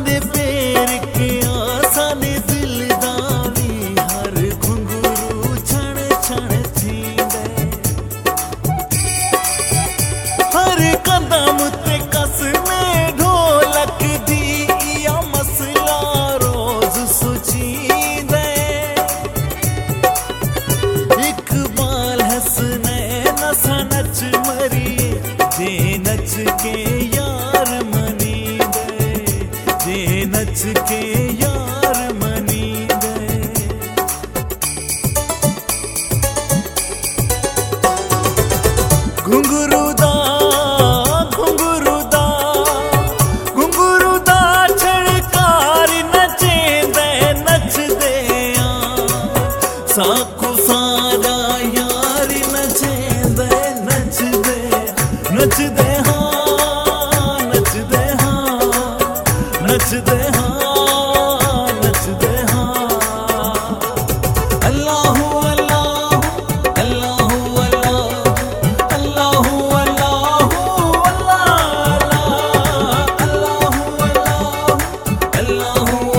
दे पैर के आसा ने दिल दावी हर घुंगरू छण छण थींदे हर कदम ते कस में ढोलक दी या मसला रोज सुचींदे इकबाल हसने नसा नच मरिए जे नच के यार मनी दे जे नच के यार मनी दे घुंगरू दा छड़कार नचेंदे नचदे साकू सारा यार नचेंदे नचदे नचदे हाँ नचदे हाँ नचदे हाँ अल्लाहू अल्लाहू अल्लाहू अल्लाहू अल्लाहू अल्लाहू अल्लाहू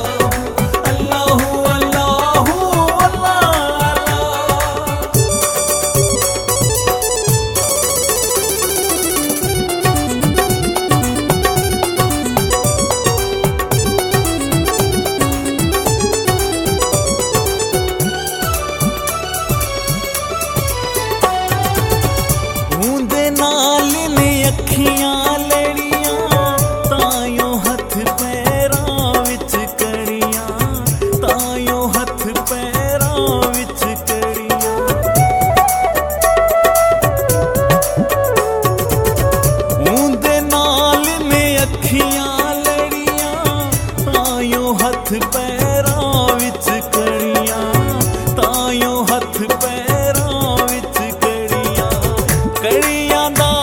नाल ने अखियां लड़ियां तायों हथ पैरां विच कड़ियां तायों हथ पैरां विच कड़ियां उंदे नाल ने अखियां लड़ियां तायों हथ पैरां विच कड़ियां तायों हथ पैरां विच कड़ियां कड़ियां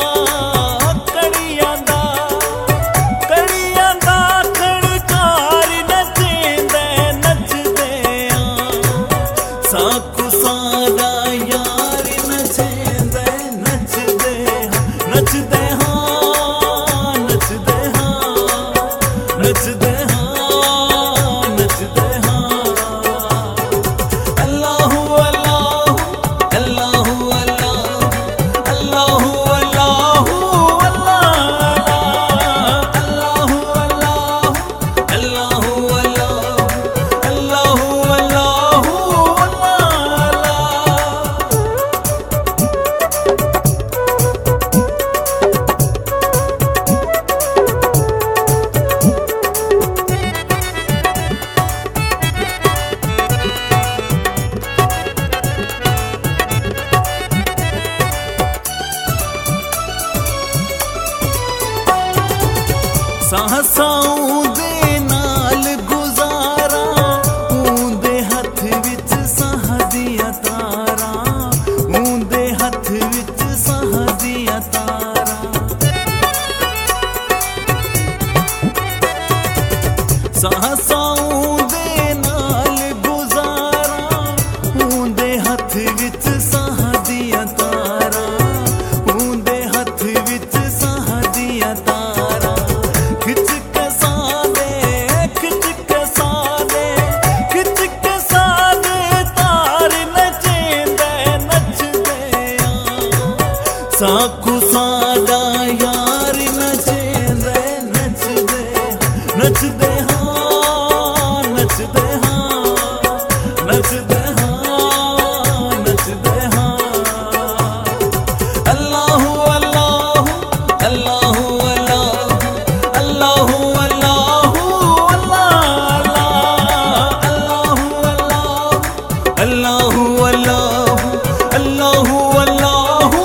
साकू सारा यार नचेंदे नचदे नचदे हाँ नचदे हाँ नचदे हाँ नचदे हाँ अल्लाहू अल्लाहू अल्लाहू अल्लाहू अल्लाहू साहसाऊं दे नाल गुजारा ऊंदे हथ विच साह दिया तारा ऊंदे हथ विच साह दिया तारा साहसाऊं दे नाल गुजारा ऊंदे हथ विच साह दिया तारा ऊंदे हथ विच साह दिया तारा खिच के सादे तार नचेंदे नचदे साकू सादा यार नचेंदे नचदे नचदे हाँ नचदे हाँ नचदे हाँ नचदे हाँ अल्लाहू अल्लाहू अल्लाहू अल्लाहू अल्लाहू अल्लाहू अल्लाहू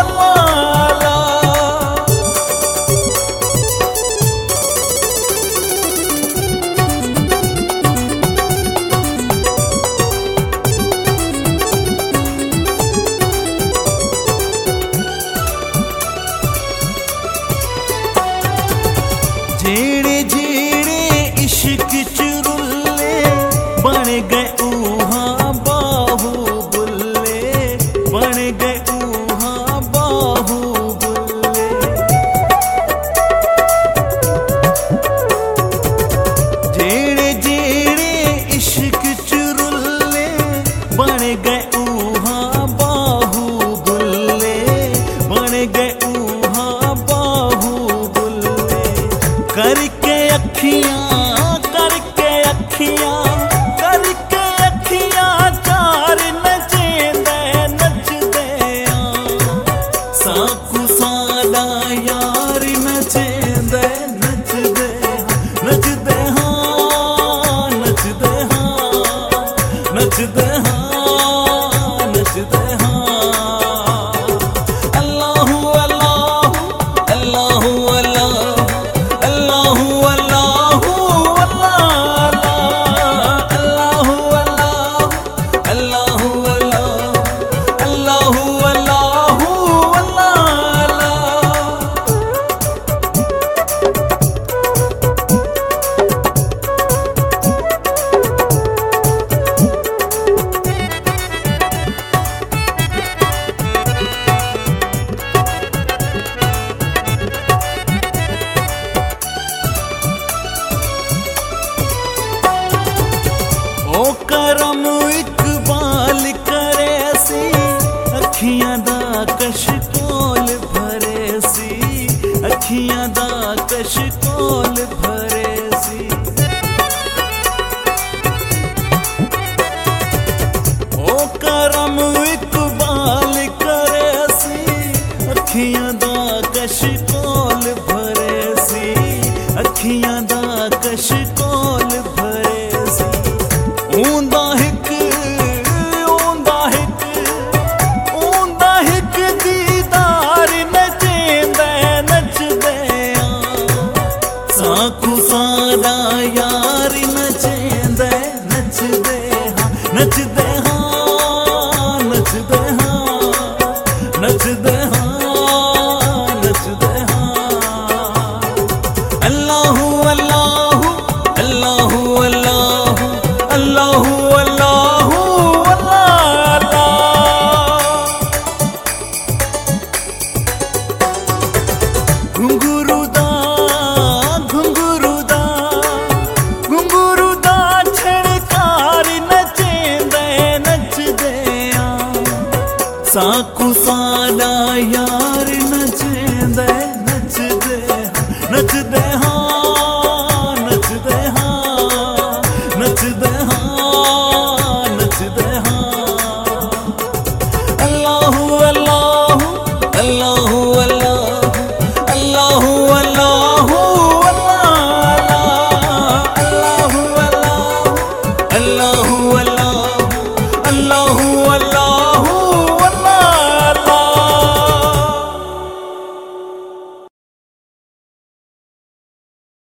जेड़े जेड़े इश्क च रुल्ले बन गए ऊहां बाहू बुल्ले बन गए ऊहां बाहू बुल्ले करके अखियां करके अखियां करके अखियां चार नचेंदे नचदे साकू सादा यार नचेंदे नचदे नचदे हाँ नचदे हाँ नचदे हाँ नचदे हाँ अल्लाहू अल्लाहू अल्लाहू अल्लाहू अल्लाहू अल्लाहू अल्लाहू अल्लाहू अल्लाहू अल्लाहू ओ करम इकबाल करे सी अखियां दा कशकोल भरे सी अखियां दा कशकोल भरे सी ओ करम इकबाल करे सी अखियां दा कशकोल भरे सी अखियां दा कशकोल भरे सी ऊंदा हिक दीदार नचेंदे नचदे साकू सादा यार नचेंदे नचदे हाँ नचदे हाँ नचदे हाँ नचदे हाँ नचदे हाँ अल्लाहू अल्लाहू अल्लाहू अल्लाहू अल्लाहू अल्लाहू अल्लाह घुंघरू दा छड़कार नचेंदे नचदे साकू सादा यार